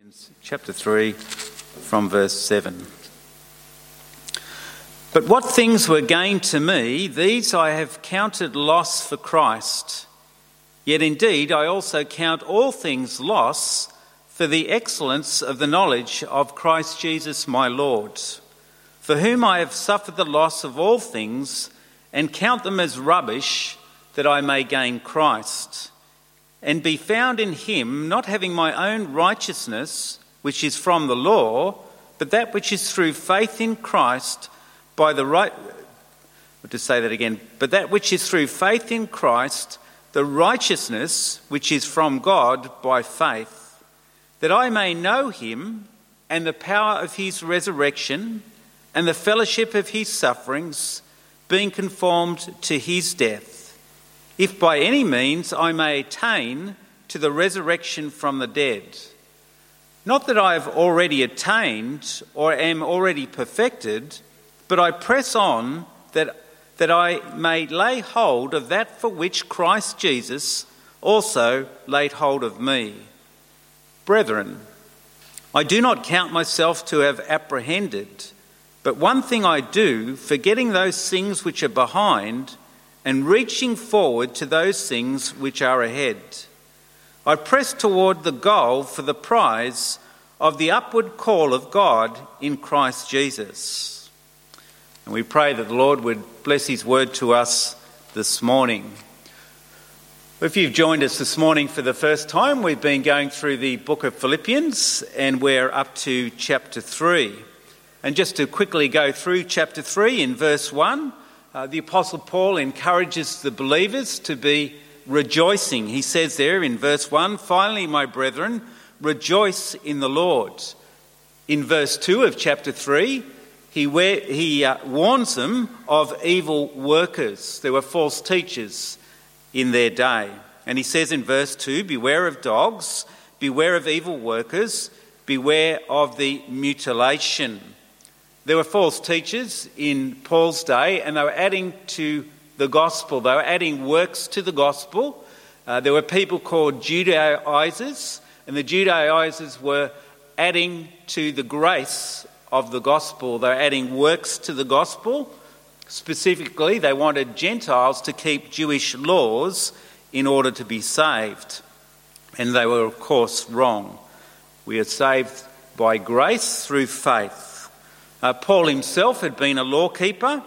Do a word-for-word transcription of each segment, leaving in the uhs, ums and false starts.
Philippians chapter three from verse seven. But what things were gain to me, these I have counted loss for Christ. Yet indeed I also count all things loss for the excellence of the knowledge of Christ Jesus my Lord, for whom I have suffered the loss of all things, and count them as rubbish, that I may gain Christ, and be found in him, not having my own righteousness, which is from the law, but that which is through faith in Christ, by the right... To say that again. But that which is through faith in Christ, the righteousness which is from God by faith, that I may know him and the power of his resurrection and the fellowship of his sufferings, being conformed to his death, if by any means I may attain to the resurrection from the dead. Not that I have already attained or am already perfected, but I press on that, that I may lay hold of that for which Christ Jesus also laid hold of me. Brethren, I do not count myself to have apprehended, but one thing I do, forgetting those things which are behind, and reaching forward to those things which are ahead. I press toward the goal for the prize of the upward call of God in Christ Jesus. And we pray that the Lord would bless his word to us this morning. If you've joined us this morning for the first time, we've been going through the book of Philippians, and we're up to chapter three. And just to quickly go through chapter three, in verse one, Uh, the Apostle Paul encourages the believers to be rejoicing. He says there in verse one, "Finally, my brethren, rejoice in the Lord." In verse two of chapter three, he, we- he uh, warns them of evil workers. There were false teachers in their day. And he says in verse two, "Beware of dogs, beware of evil workers, beware of the mutilation." There were false teachers in Paul's day, and they were adding to the gospel. They were adding works to the gospel. Uh, there were people called Judaizers, and the Judaizers were adding to the grace of the gospel. They were adding works to the gospel. Specifically, they wanted Gentiles to keep Jewish laws in order to be saved. And they were, of course, wrong. We are saved by grace through faith. Uh, Paul himself had been a lawkeeper.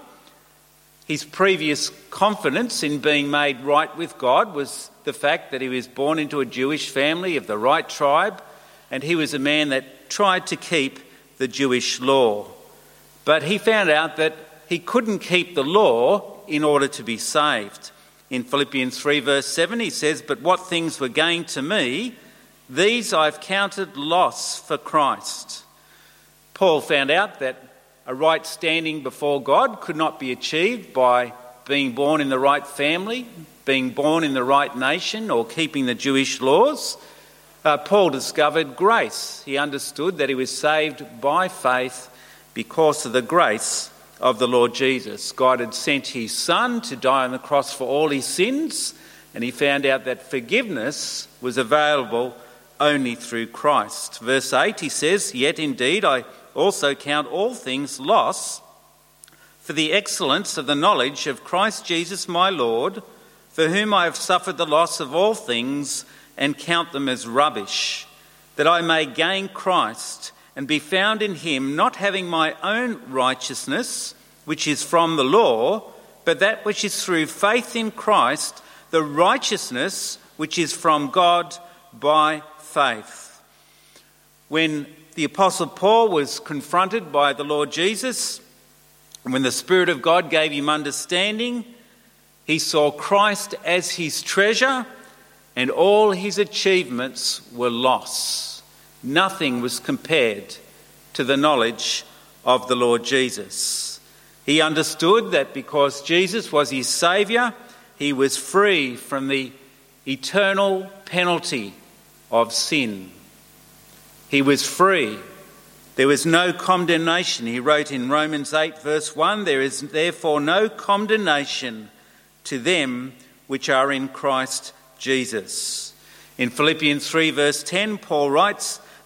His previous confidence in being made right with God was the fact that he was born into a Jewish family of the right tribe, and he was a man that tried to keep the Jewish law. But he found out that he couldn't keep the law in order to be saved. In Philippians three verse seven he says, "But what things were gain to me, these I've counted loss for Christ." Paul found out that a right standing before God could not be achieved by being born in the right family, being born in the right nation, or keeping the Jewish laws. Uh, Paul discovered grace. He understood that he was saved by faith because of the grace of the Lord Jesus. God had sent his Son to die on the cross for all his sins, and he found out that forgiveness was available only through Christ. Verse eight, he says, "Yet indeed I also count all things loss for the excellence of the knowledge of Christ Jesus my Lord, for whom I have suffered the loss of all things, and count them as rubbish, that I may gain Christ and be found in him, not having my own righteousness, which is from the law, but that which is through faith in Christ, the righteousness which is from God by faith." When the Apostle Paul was confronted by the Lord Jesus, and when the Spirit of God gave him understanding, he saw Christ as his treasure, and all his achievements were loss. Nothing was compared to the knowledge of the Lord Jesus. He understood that because Jesus was his Saviour, he was free from the eternal penalty of sin. He was free. There was no condemnation. He wrote in Romans eight verse one, "There is therefore no condemnation to them which are in Christ Jesus." In Philippians three verse ten, Paul writes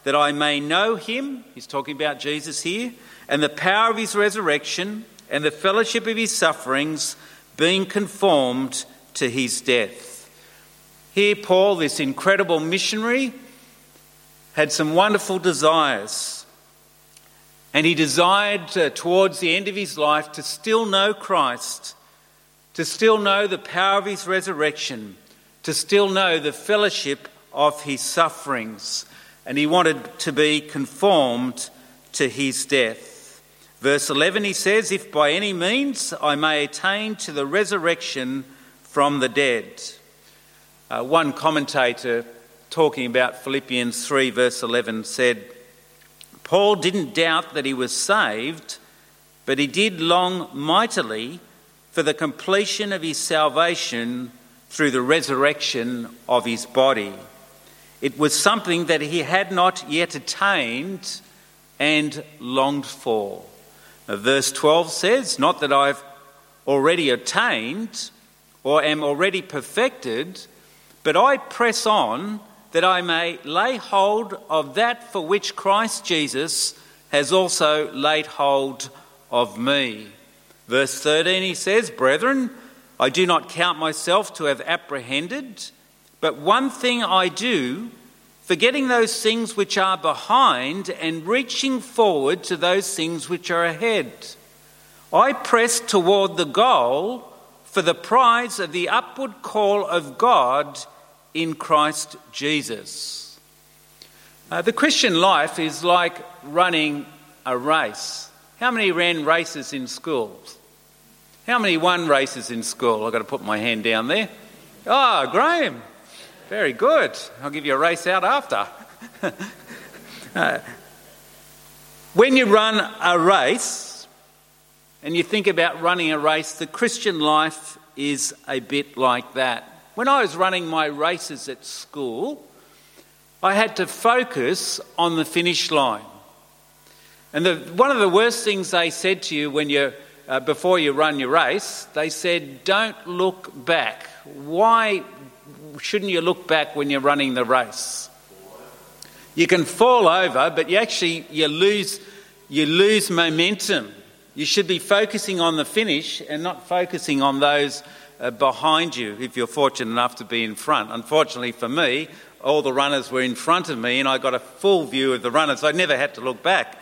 that I may know him," he's talking about Jesus here, "and the power of his resurrection and the fellowship of his sufferings, being conformed to his death." Here Paul, this incredible missionary, had some wonderful desires. And he desired uh, towards the end of his life to still know Christ, to still know the power of his resurrection, to still know the fellowship of his sufferings. And he wanted to be conformed to his death. Verse eleven, he says, "If by any means I may attain to the resurrection from the dead." Uh, one commentator talking about Philippians three verse eleven said, "Paul didn't doubt that he was saved, but he did long mightily for the completion of his salvation through the resurrection of his body." It was something that he had not yet attained and longed for. Now, verse twelve says, "Not that I've already attained or am already perfected, but I press on that I may lay hold of that for which Christ Jesus has also laid hold of me." Verse thirteen, he says, "Brethren, I do not count myself to have apprehended, but one thing I do, forgetting those things which are behind and reaching forward to those things which are ahead. I press toward the goal for the prize of the upward call of God in Christ Jesus." Uh, the Christian life is like running a race. How many ran races in schools? How many won races in school? I've got to put my hand down there. Oh, Graham. Very good. I'll give you a race out after. uh, when you run a race, and you think about running a race, the Christian life is a bit like that. When I was running my races at school, I had to focus on the finish line. And the, one of the worst things they said to you when you uh, before you run your race, they said, "Don't look back." Why shouldn't you look back when you're running the race? You can fall over, but you actually you lose you lose momentum. You should be focusing on the finish and not focusing on those uh, behind you if you're fortunate enough to be in front. Unfortunately for me, all the runners were in front of me and I got a full view of the runners. I never had to look back.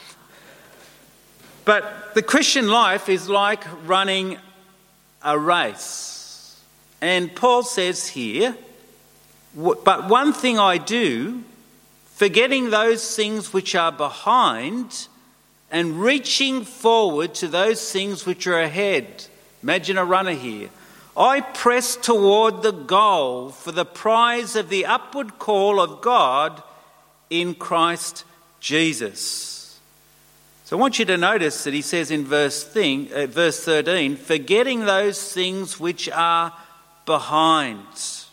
But the Christian life is like running a race. And Paul says here, "But one thing I do, forgetting those things which are behind and reaching forward to those things which are ahead." Imagine a runner here. "I press toward the goal for the prize of the upward call of God in Christ Jesus." So I want you to notice that he says in verse, thing, uh, verse thirteen, "Forgetting those things which are behind."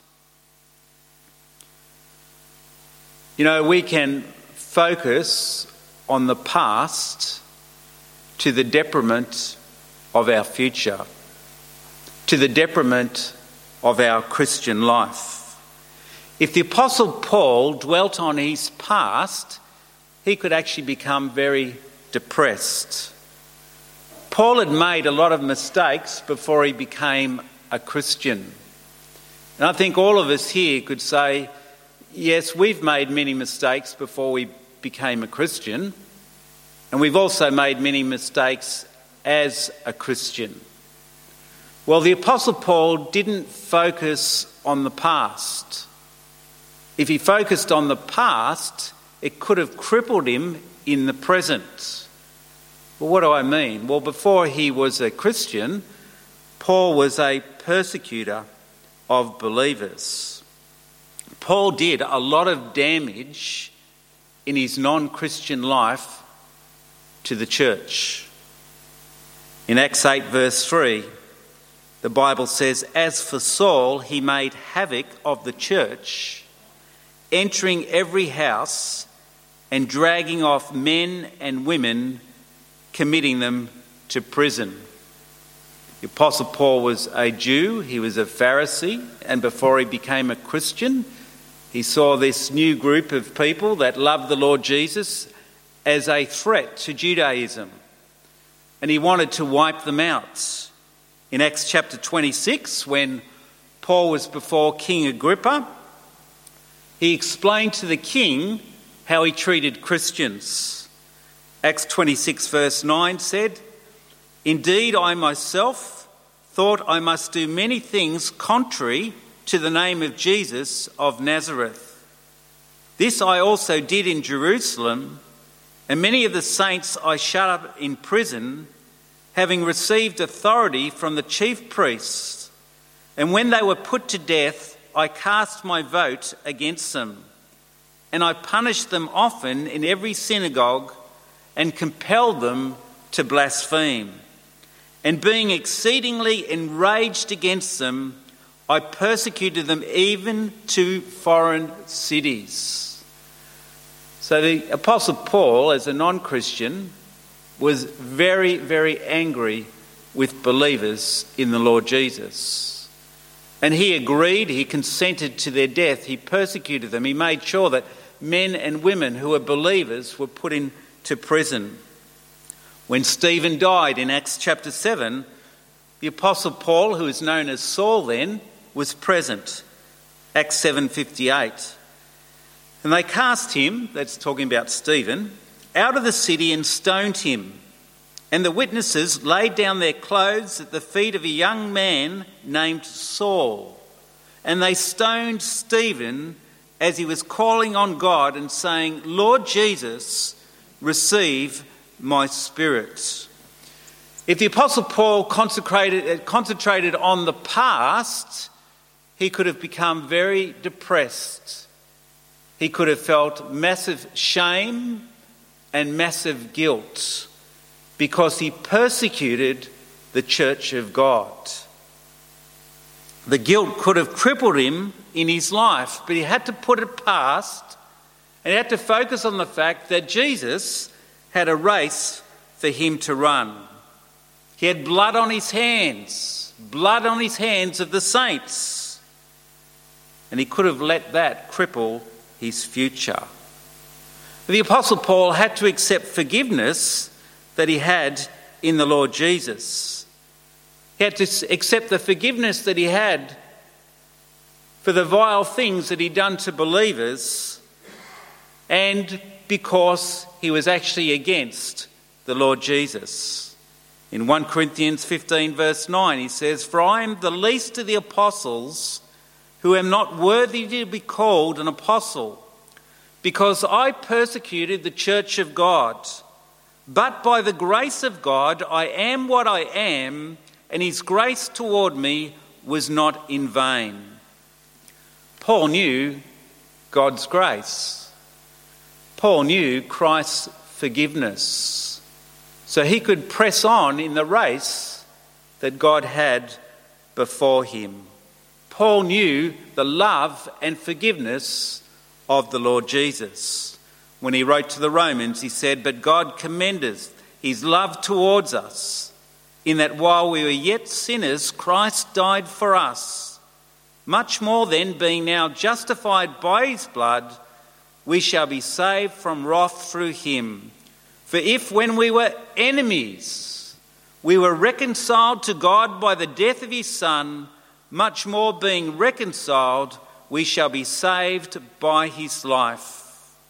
You know, we can focus on the past to the detriment of our future, to the detriment of our Christian life. If the Apostle Paul dwelt on his past, he could actually become very depressed. Paul had made a lot of mistakes before he became a Christian. And I think all of us here could say, yes, we've made many mistakes before we became a Christian, and we've also made many mistakes as a Christian. Well, the Apostle Paul didn't focus on the past. If he focused on the past, it could have crippled him in the present. Well, what do I mean? Well, before he was a Christian, Paul was a persecutor of believers. Paul did a lot of damage in his non-Christian life to the church. In Acts eight verse three, the Bible says, "As for Saul, he made havoc of the church, entering every house and dragging off men and women, committing them to prison." The Apostle Paul was a Jew, he was a Pharisee, and before he became a Christian, He saw this new group of people that loved the Lord Jesus as a threat to Judaism, and he wanted to wipe them out. In Acts chapter twenty-six, when Paul was before King Agrippa, he explained to the king how he treated Christians. Acts twenty-six verse nine said, "Indeed, I myself thought I must do many things contrary to the name of Jesus of Nazareth. This I also did in Jerusalem, and many of the saints I shut up in prison, having received authority from the chief priests. And when they were put to death, I cast my vote against them. And I punished them often in every synagogue and compelled them to blaspheme. And being exceedingly enraged against them, I persecuted them even to foreign cities." So the Apostle Paul, as a non-Christian, was very, very angry with believers in the Lord Jesus. And he agreed, he consented to their death, he persecuted them, he made sure that men and women who were believers were put into prison. When Stephen died in Acts chapter seven, the Apostle Paul, who is known as Saul then, was present. Acts seven fifty-eight. And they cast him, that's talking about Stephen, out of the city and stoned him. And the witnesses laid down their clothes at the feet of a young man named Saul. And they stoned Stephen as he was calling on God and saying, "Lord Jesus, receive my spirit." If the Apostle Paul concentrated, concentrated on the past, he could have become very depressed. He could have felt massive shame and massive guilt because he persecuted the church of God. The guilt could have crippled him in his life, but he had to put it past and he had to focus on the fact that Jesus had a race for him to run. He had blood on his hands, blood on his hands of the saints. And he could have let that cripple his future. The Apostle Paul had to accept forgiveness that he had in the Lord Jesus. He had to accept the forgiveness that he had for the vile things that he'd done to believers, and because he was actually against the Lord Jesus. In First Corinthians fifteen verse nine he says, "For I am the least of the apostles, who am not worthy to be called an apostle, because I persecuted the church of God. But by the grace of God I am what I am, and his grace toward me was not in vain." Paul knew God's grace. Paul knew Christ's forgiveness. So he could press on in the race that God had before him. Paul knew the love and forgiveness of the Lord Jesus. When he wrote to the Romans, he said, "But God commendeth his love towards us, in that while we were yet sinners, Christ died for us. Much more then, being now justified by his blood, we shall be saved from wrath through him. For if when we were enemies, we were reconciled to God by the death of his Son, much more being reconciled, we shall be saved by his life."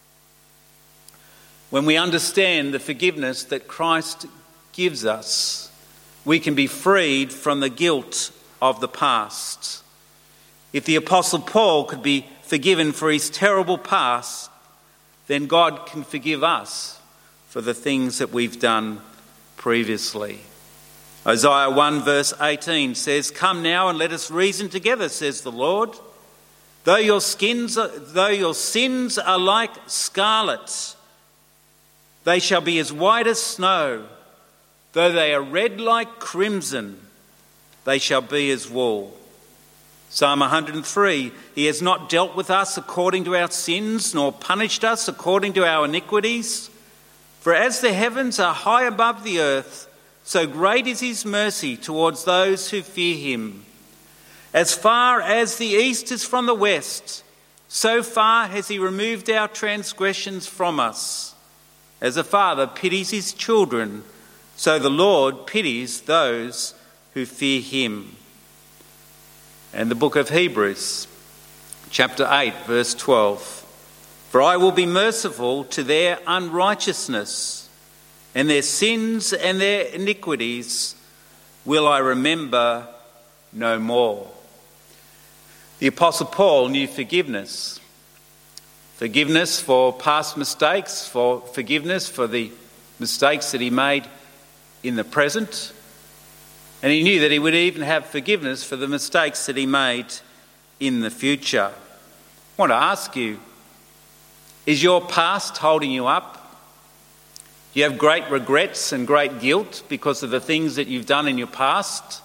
When we understand the forgiveness that Christ gives us, we can be freed from the guilt of the past. If the Apostle Paul could be forgiven for his terrible past, then God can forgive us for the things that we've done previously. Isaiah one verse eighteen says, "Come now and let us reason together, says the Lord. Though your skins, are, though your sins are like scarlet, they shall be as white as snow. Though they are red like crimson, they shall be as wool." Psalm one hundred three, "He has not dealt with us according to our sins, nor punished us according to our iniquities. For as the heavens are high above the earth, so great is his mercy towards those who fear him. As far as the east is from the west, So far has he removed our transgressions from us. As a father pities his children, so the Lord pities those who fear him. And the book of Hebrews, chapter eight, verse twelve. For I will be merciful to their unrighteousness, and their sins and their iniquities will I remember no more. The Apostle Paul knew forgiveness. Forgiveness for past mistakes, for forgiveness for the mistakes that he made in the present. And he knew that he would even have forgiveness for the mistakes that he made in the future. I want to ask you, is your past holding you up? Do you have great regrets and great guilt because of the things that you've done in your past?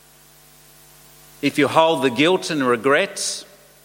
If you hold the guilt and regret,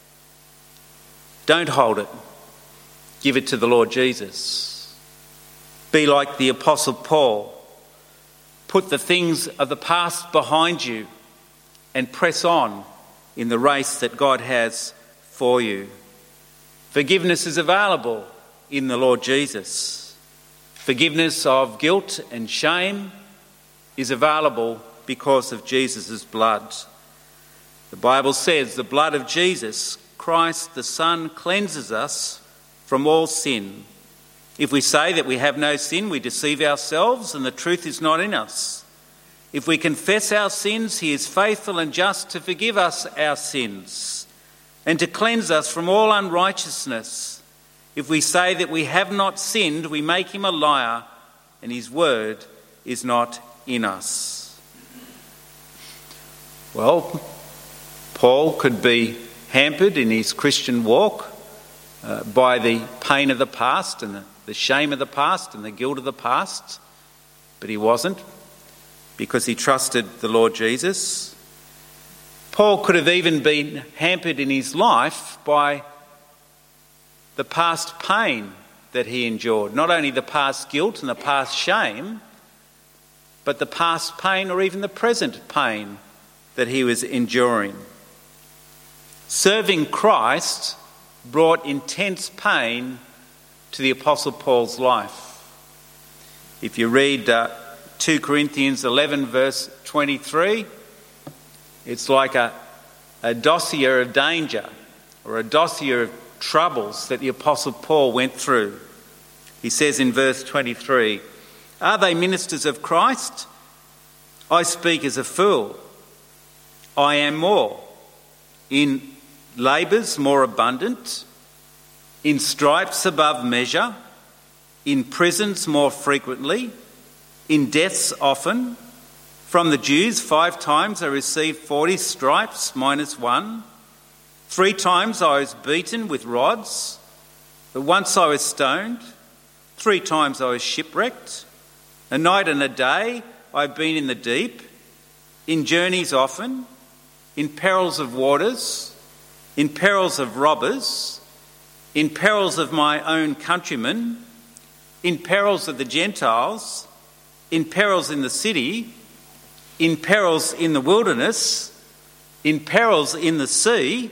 don't hold it. Give it to the Lord Jesus. Be like the Apostle Paul. Put the things of the past behind you and press on in the race that God has for you. Forgiveness is available in the Lord Jesus. Forgiveness of guilt and shame is available because of Jesus' blood. The Bible says the blood of Jesus, Christ the Son, cleanses us from all sin. If we say that we have no sin, we deceive ourselves and the truth is not in us. If we confess our sins, he is faithful and just to forgive us our sins and to cleanse us from all unrighteousness. If we say that we have not sinned, we make him a liar and his word is not in us. Well, Paul could be hampered in his Christian walk uh, by the pain of the past and the, the shame of the past and the guilt of the past, but he wasn't, because he trusted the Lord Jesus. Paul could have even been hampered in his life by the past pain that he endured, not only the past guilt and the past shame, but the past pain or even the present pain that he was enduring. Serving Christ brought intense pain to the Apostle Paul's life. If you read uh, two Corinthians eleven verse twenty-three, it's like a, a dossier of danger or a dossier of troubles that the Apostle Paul went through. He says in verse twenty-three, "Are they ministers of Christ? I speak as a fool. I am more. In labours more abundant, in stripes above measure, in prisons more frequently, in deaths often. From the Jews five times I received forty stripes minus one. Three times I was beaten with rods, but once I was stoned. Three times I was shipwrecked. A night and a day I've been in the deep, in journeys often, in perils of waters, in perils of robbers, in perils of my own countrymen, in perils of the Gentiles, in perils in the city, in perils in the wilderness, in perils in the sea,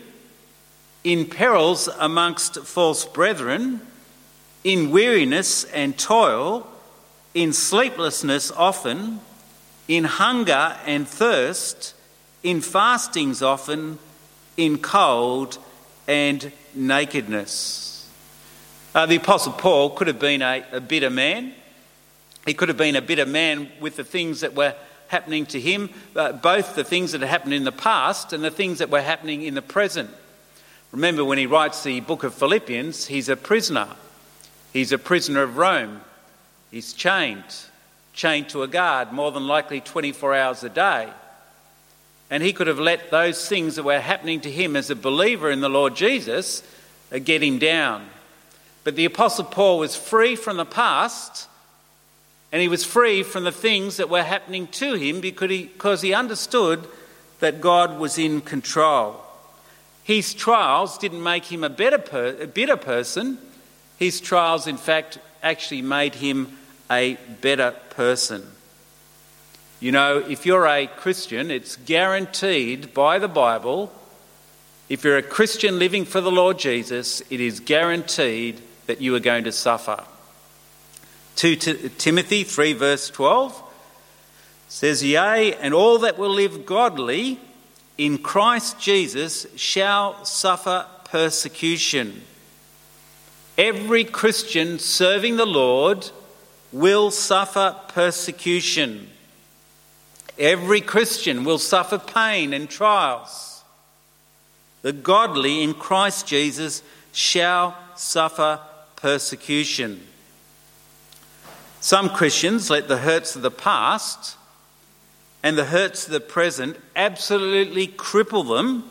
in perils amongst false brethren, in weariness and toil, in sleeplessness often, in hunger and thirst, in fastings often, in cold and nakedness." Uh, the Apostle Paul could have been a, a bitter man. He could have been a bitter man with the things that were happening to him, uh, both the things that had happened in the past and the things that were happening in the present. Remember, when he writes the book of Philippians, he's a prisoner. He's a prisoner of Rome. He's chained, chained to a guard, more than likely twenty-four hours a day. And he could have let those things that were happening to him as a believer in the Lord Jesus uh, get him down. But the Apostle Paul was free from the past, and he was free from the things that were happening to him because he, because he understood that God was in control. His trials didn't make him a better per, a bitter person. His trials, in fact, actually made him a better person. You know, if you're a Christian, it's guaranteed by the Bible, If you're a Christian living for the Lord Jesus, it is guaranteed that you are going to suffer. Second Timothy three verse twelve says, "Yea, and all that will live godly in Christ Jesus shall suffer persecution." Every Christian serving the Lord will suffer persecution. Every Christian will suffer pain and trials. The godly in Christ Jesus shall suffer persecution. Some Christians let the hurts of the past and the hurts of the present absolutely cripple them,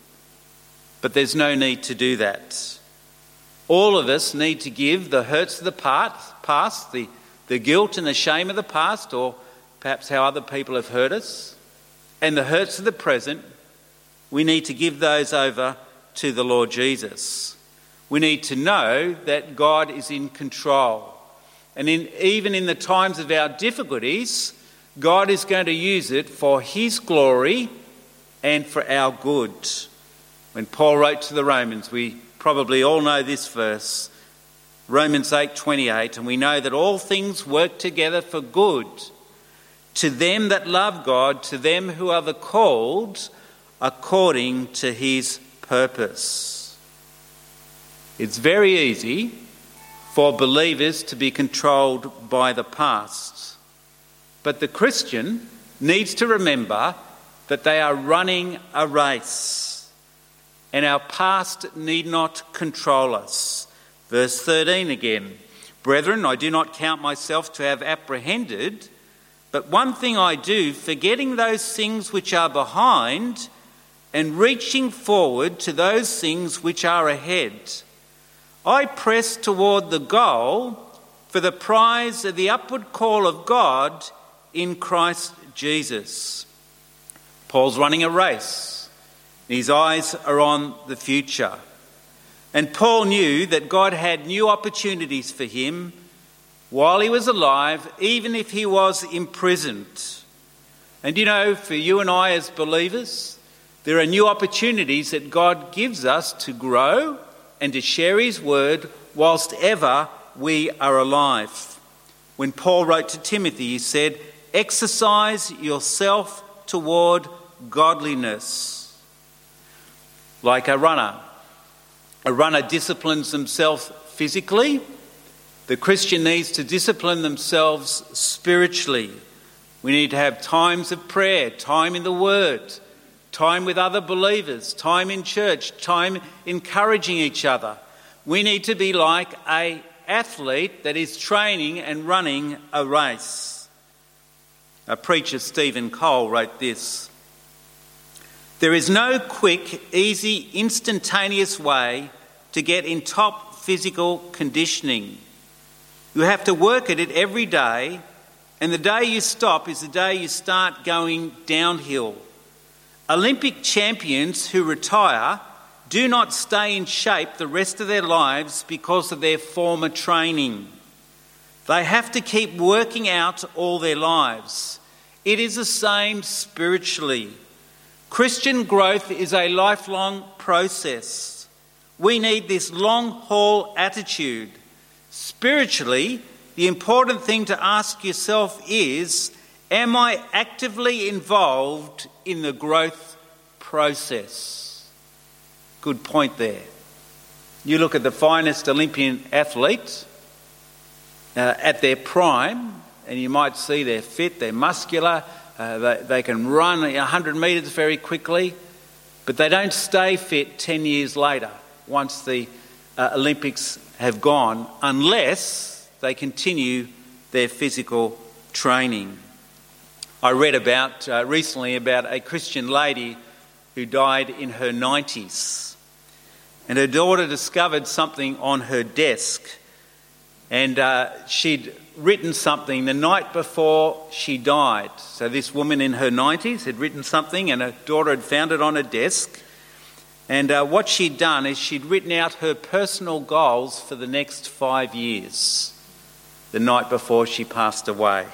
but there's no need to do that. All of us need to give the hurts of the past, the, the guilt and the shame of the past, or perhaps how other people have hurt us, and the hurts of the present, we need to give those over to the Lord Jesus. We need to know that God is in control. And in, even in the times of our difficulties, God is going to use it for his glory and for our good. When Paul wrote to the Romans, we probably all know this verse, Romans eight twenty-eight, and we know that all things work together for good to them that love God, to them who are the called according to his purpose. It's very easy for believers to be controlled by the past. But the Christian needs to remember that they are running a race, and our past need not control us. Verse thirteen again, "Brethren, I do not count myself to have apprehended, but one thing I do, forgetting those things which are behind and reaching forward to those things which are ahead, I press toward the goal for the prize of the upward call of God in Christ Jesus." Paul's running a race. His eyes are on the future. And Paul knew that God had new opportunities for him while he was alive, even if he was imprisoned. And you know, for you and I as believers, there are new opportunities that God gives us to grow and to share his word whilst ever we are alive. When Paul wrote to Timothy, he said, "Exercise yourself toward godliness." Like a runner. A runner disciplines themselves physically. The Christian needs to discipline themselves spiritually. We need to have times of prayer, time in the Word, time with other believers, time in church, time encouraging each other. We need to be like an athlete that is training and running a race. A preacher, Stephen Cole, wrote this: "There is no quick, easy, instantaneous way to get in top physical conditioning. You have to work at it every day, and the day you stop is the day you start going downhill. Olympic champions who retire do not stay in shape the rest of their lives because of their former training. They have to keep working out all their lives. It is the same spiritually. Christian growth is a lifelong process. We need this long-haul attitude. Spiritually, the important thing to ask yourself is, am I actively involved in the growth process? Good point there. You look at the finest Olympian athletes uh, at their prime, and you might see they're fit, they're muscular, uh, they, they can run one hundred metres very quickly, but they don't stay fit ten years later once the uh, Olympics have gone, unless they continue their physical training. I read about uh, recently about a Christian lady who died in her nineties, and her daughter discovered something on her desk, and uh, she'd written something the night before she died. So this woman in her nineties had written something, and her daughter had found it on her desk. And uh, what she'd done is she'd written out her personal goals for the next five years, the night before she passed away.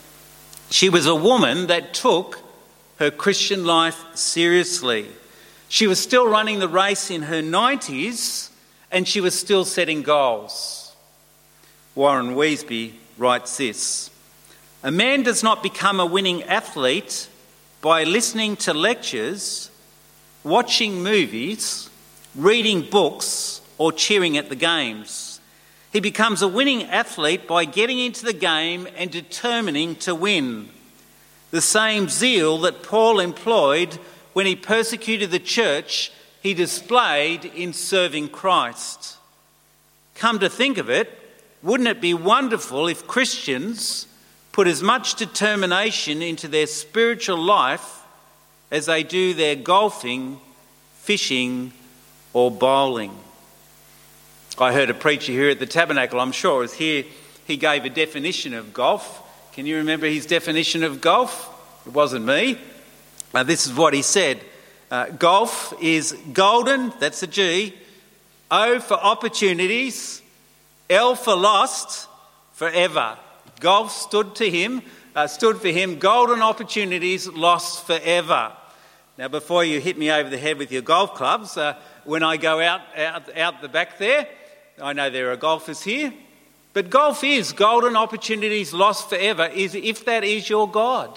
She was a woman that took her Christian life seriously. She was still running the race in her nineties, and she was still setting goals. Warren Wiersbe writes this: "A man does not become a winning athlete by listening to lectures, watching movies, reading books, or cheering at the games. He becomes a winning athlete by getting into the game and determining to win. The same zeal that Paul employed when he persecuted the church, he displayed in serving Christ. Come to think of it, wouldn't it be wonderful if Christians put as much determination into their spiritual life as they do their golfing, fishing, or bowling?" I heard a preacher here at the Tabernacle, I'm sure it was here, he gave a definition of golf. Can you remember his definition of golf? It wasn't me. Uh, this is what he said. Uh, golf is golden, that's a G, O for opportunities, L for lost, forever. Golf stood to him, uh, stood for him, golden opportunities, lost forever. Now, before you hit me over the head with your golf clubs, uh, when I go out, out out the back there, I know there are golfers here, but golf is golden opportunities, lost forever, is if that is your God.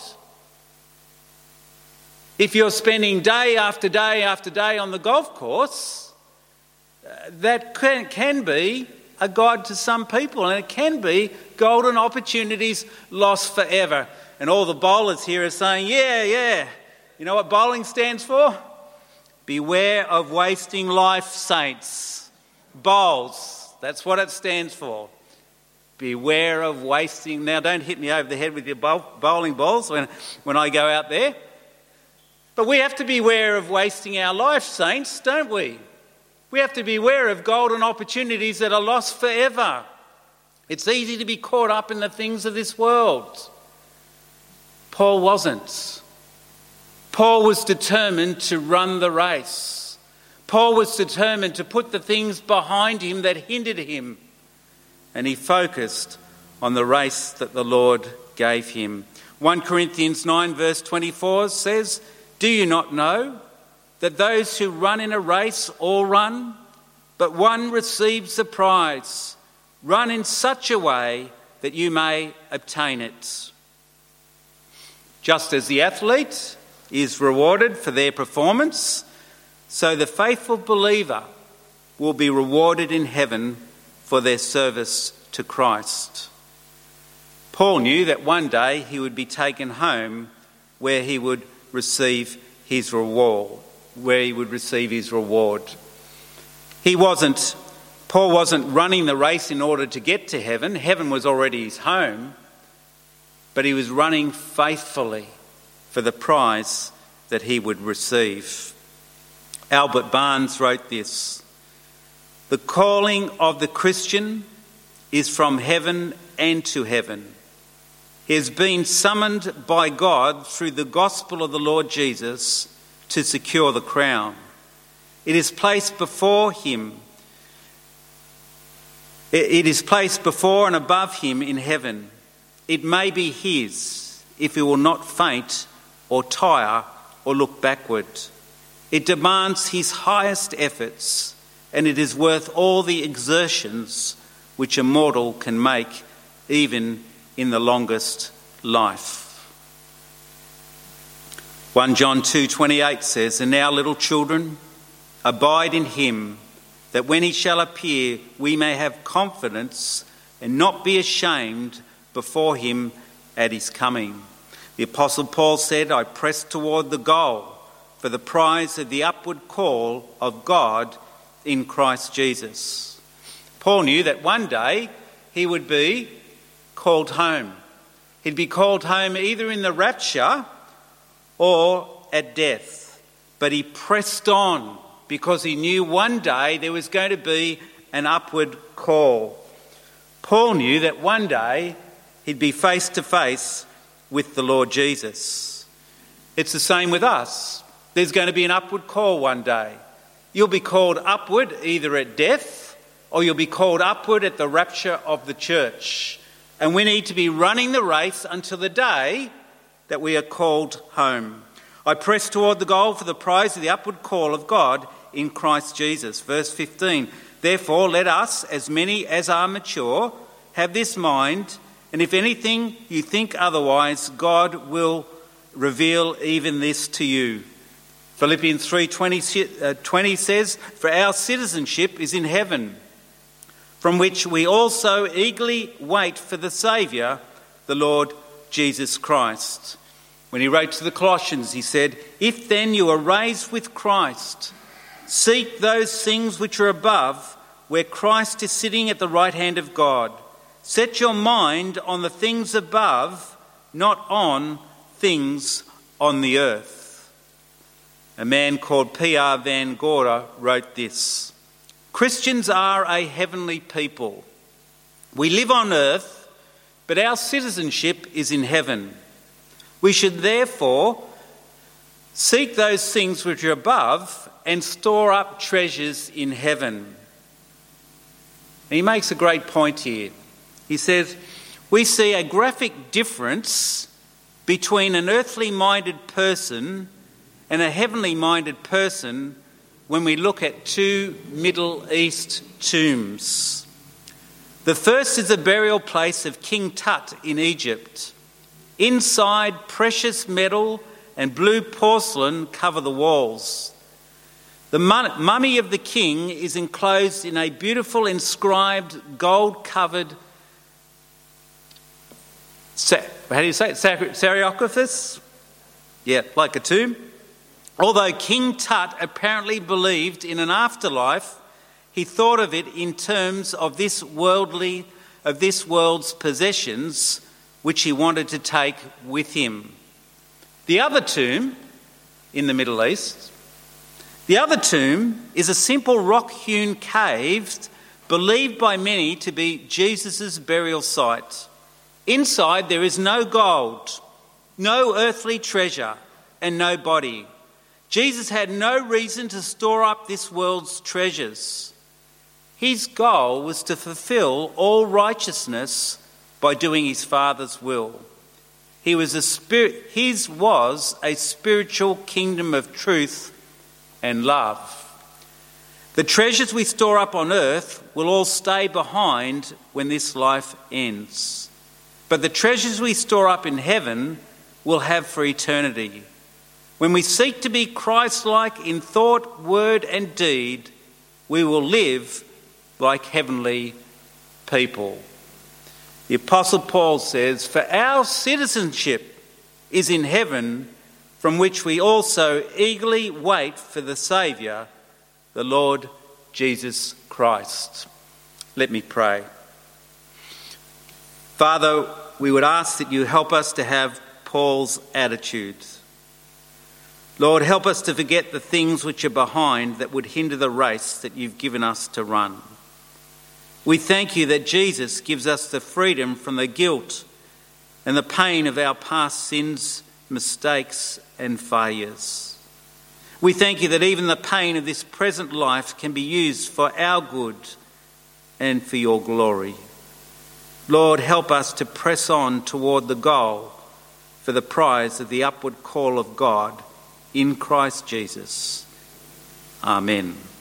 If you're spending day after day after day on the golf course, uh, that can, can be a God to some people, and it can be golden opportunities lost forever. And all the bowlers here are saying, yeah, yeah. You know what bowling stands for? Beware of wasting life, saints. Bowls, that's what it stands for. Beware of wasting. Now, don't hit me over the head with your bowl, bowling balls when, when I go out there. But we have to beware of wasting our life, saints, don't we? We have to beware of golden opportunities that are lost forever. It's easy to be caught up in the things of this world. Paul wasn't. Paul was determined to run the race. Paul was determined to put the things behind him that hindered him. And he focused on the race that the Lord gave him. First Corinthians nine verse twenty-four says, "Do you not know that those who run in a race all run, but one receives the prize? Run in such a way that you may obtain it." Just as the athlete is rewarded for their performance, so the faithful believer will be rewarded in heaven for their service to Christ. Paul knew that one day he would be taken home where he would receive his reward, where he would receive his reward. He wasn't, Paul wasn't running the race in order to get to heaven. Heaven was already his home, but he was running faithfully for the prize that he would receive. Albert Barnes wrote this: "The calling of the Christian is from heaven and to heaven. He has been summoned by God through the gospel of the Lord Jesus to secure the crown. It is placed before him. It is placed before and above him in heaven. It may be his if he will not faint or tire or look backward. It demands his highest efforts, and it is worth all the exertions which a mortal can make, even in the longest life." First John two twenty-eight says, "And now, little children, abide in him, that when he shall appear, we may have confidence and not be ashamed before him at his coming." The Apostle Paul said, "I press toward the goal for the prize of the upward call of God in Christ Jesus." Paul knew that one day he would be called home. He'd be called home either in the rapture or at death. But he pressed on because he knew one day there was going to be an upward call. Paul knew that one day he'd be face to face with the Lord Jesus. It's the same with us. There's going to be an upward call one day. You'll be called upward either at death or you'll be called upward at the rapture of the church. And we need to be running the race until the day that we are called home. I press toward the goal for the prize of the upward call of God in Christ Jesus. Verse fifteen, therefore let us, as many as are mature, have this mind, and if anything you think otherwise, God will reveal even this to you. Philippians three twenty says, for our citizenship is in heaven, from which we also eagerly wait for the Saviour, the Lord Jesus Christ. When he wrote to the Colossians, he said, if then you are raised with Christ, seek those things which are above, where Christ is sitting at the right hand of God. Set your mind on the things above, not on things on the earth. A man called P R Van Gora wrote this: Christians are a heavenly people. We live on earth, but our citizenship is in heaven. We should therefore seek those things which are above and store up treasures in heaven. And he makes a great point here. He says, we see a graphic difference between an earthly-minded person and a heavenly-minded person when we look at two Middle East tombs. The first is the burial place of King Tut in Egypt. Inside, precious metal and blue porcelain cover the walls. The mummy of the king is enclosed in a beautiful inscribed gold-covered, how do you say it, sarcophagus? Yeah, like a tomb. Although King Tut apparently believed in an afterlife, he thought of it in terms of this worldly, of this world's possessions, which he wanted to take with him. The other tomb in the Middle East, the other tomb is a simple rock-hewn cave believed by many to be Jesus' burial site. Inside there is no gold, no earthly treasure, and no body. Jesus had no reason to store up this world's treasures. His goal was to fulfill all righteousness by doing his Father's will. He was a spirit, his was a spiritual kingdom of truth and love. The treasures we store up on earth will all stay behind when this life ends. But the treasures we store up in heaven will have for eternity. When we seek to be Christ-like in thought, word and deed, we will live like heavenly people. The Apostle Paul says, for our citizenship is in heaven, from which we also eagerly wait for the Saviour, the Lord Jesus Christ. Let me pray. Father, we would ask that you help us to have Paul's attitude. Lord, help us to forget the things which are behind that would hinder the race that you've given us to run. We thank you that Jesus gives us the freedom from the guilt and the pain of our past sins, mistakes and failures. We thank you that even the pain of this present life can be used for our good and for your glory. Lord, help us to press on toward the goal for the prize of the upward call of God in Christ Jesus. Amen.